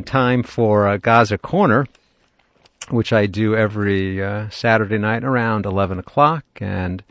time for Gaza Corner, which I do every Saturday night around 11 o'clock. And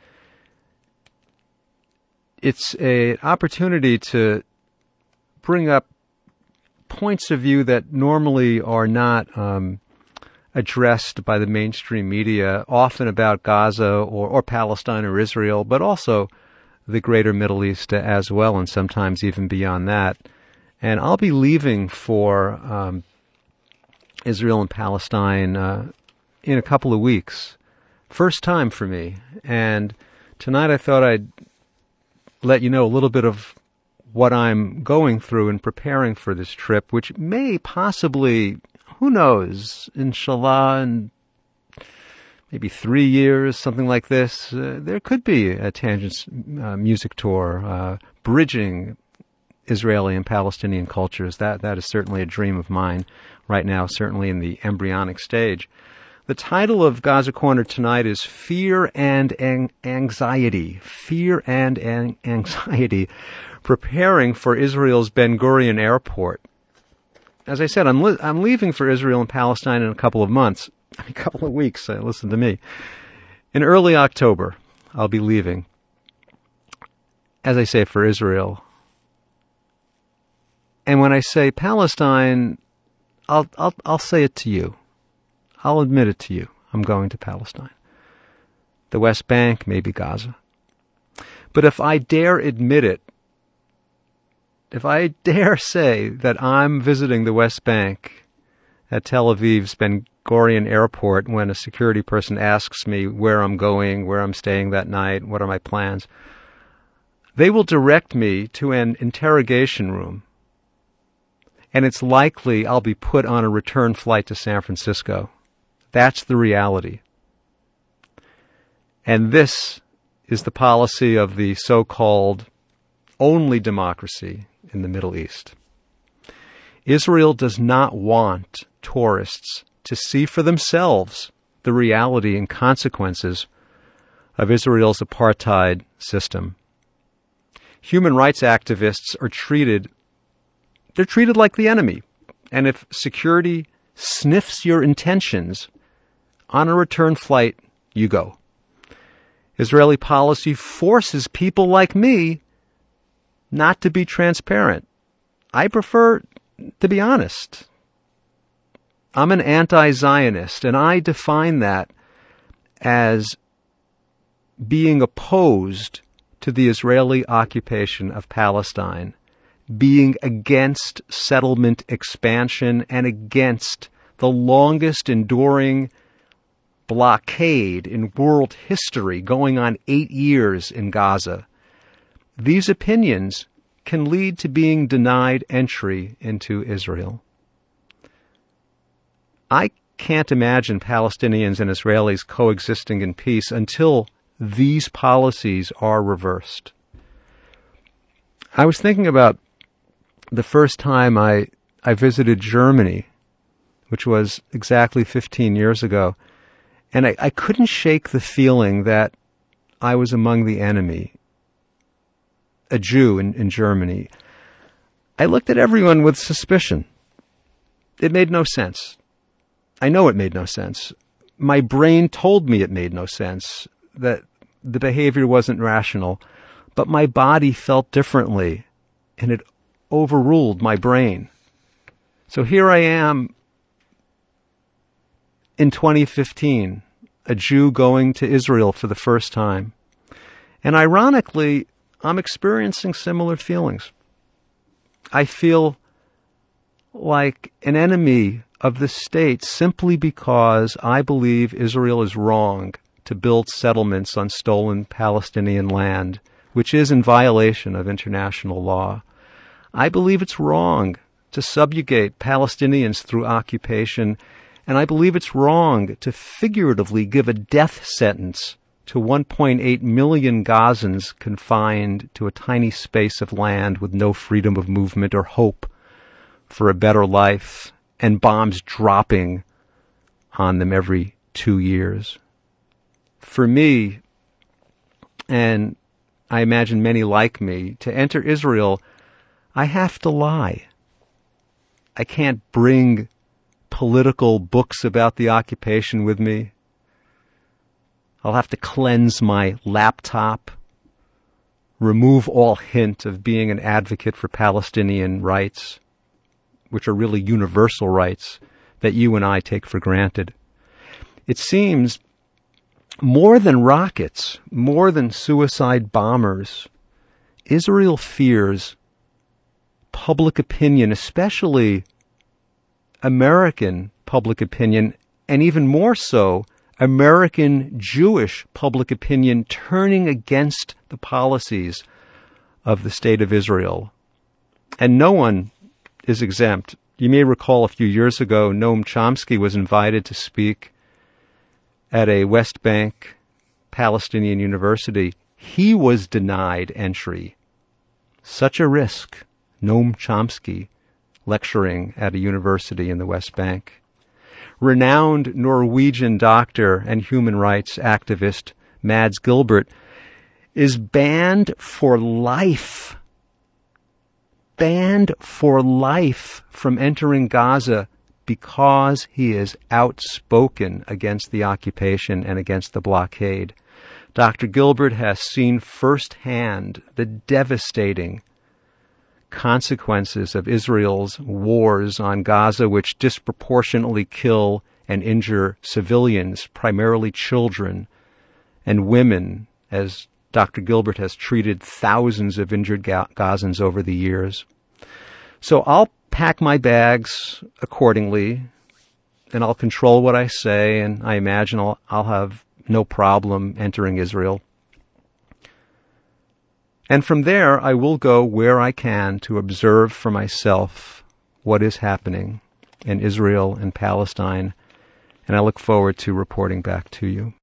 it's an opportunity to bring up points of view that normally are not addressed by the mainstream media, often about Gaza or Palestine or Israel, but also the greater Middle East as well, and sometimes even beyond that. And I'll be leaving for Israel and Palestine in a couple of weeks. First time for me. And tonight I thought I'd let you know a little bit of what I'm going through in preparing for this trip, which may possibly, who knows, inshallah, in maybe 3 years, something like this, there could be a Tangents music tour bridging Israeli and Palestinian cultures. That is certainly a dream of mine right now, certainly in the embryonic stage. The title of Gaza Corner tonight is Fear and Anxiety. Fear and Anxiety. Preparing for Israel's Ben Gurion Airport. As I said, I'm leaving for Israel and Palestine in a couple of months. A couple of weeks, listen to me. In early October, I'll be leaving. As I say, for Israel. And when I say Palestine, I'll say it to you. I'll admit it to you. I'm going to Palestine. The West Bank, maybe Gaza. But if I dare admit it, if I dare say that I'm visiting the West Bank at Tel Aviv's Ben Gurion Airport when a security person asks me where I'm going, where I'm staying that night, what are my plans, they will direct me to an interrogation room. And it's likely I'll be put on a return flight to San Francisco. That's the reality. And this is the policy of the so-called only democracy in the Middle East. Israel does not want tourists to see for themselves the reality and consequences of Israel's apartheid system. Human rights activists are treated like the enemy. And if security sniffs your intentions, on a return flight, you go. Israeli policy forces people like me not to be transparent. I prefer to be honest. I'm an anti-Zionist, and I define that as being opposed to the Israeli occupation of Palestine, being against settlement expansion, and against the longest enduring blockade in world history, going on 8 years in Gaza. These opinions can lead to being denied entry into Israel. I can't imagine Palestinians and Israelis coexisting in peace until these policies are reversed. I was thinking about the first time I visited Germany, which was exactly 15 years ago, and I couldn't shake the feeling that I was among the enemy, a Jew in Germany. I looked at everyone with suspicion. It made no sense. I know it made no sense. My brain told me it made no sense, that the behavior wasn't rational, but my body felt differently, and it overruled my brain. So here I am in 2015, a Jew going to Israel for the first time. And ironically, I'm experiencing similar feelings. I feel like an enemy of the state simply because I believe Israel is wrong to build settlements on stolen Palestinian land, which is in violation of international law. I believe it's wrong to subjugate Palestinians through occupation, and I believe it's wrong to figuratively give a death sentence to 1.8 million Gazans confined to a tiny space of land with no freedom of movement or hope for a better life, and bombs dropping on them every 2 years. For me, and I imagine many like me, to enter Israel, I have to lie. I can't bring political books about the occupation with me. I'll have to cleanse my laptop, remove all hint of being an advocate for Palestinian rights, which are really universal rights that you and I take for granted. It seems more than rockets, more than suicide bombers, Israel fears public opinion, especially American public opinion, and even more so, American Jewish public opinion turning against the policies of the State of Israel. And no one is exempt. You may recall a few years ago, Noam Chomsky was invited to speak at a West Bank Palestinian university. He was denied entry. Such a risk, Noam Chomsky lecturing at a university in the West Bank. Renowned Norwegian doctor and human rights activist Mads Gilbert is banned for life from entering Gaza because he is outspoken against the occupation and against the blockade. Dr. Gilbert has seen firsthand the devastating consequences of Israel's wars on Gaza, which disproportionately kill and injure civilians, primarily children and women, as Dr. Gilbert has treated thousands of injured Gazans over the years. So I'll pack my bags accordingly, and I'll control what I say, and I imagine I'll have no problem entering Israel. And from there, I will go where I can to observe for myself what is happening in Israel and Palestine, and I look forward to reporting back to you.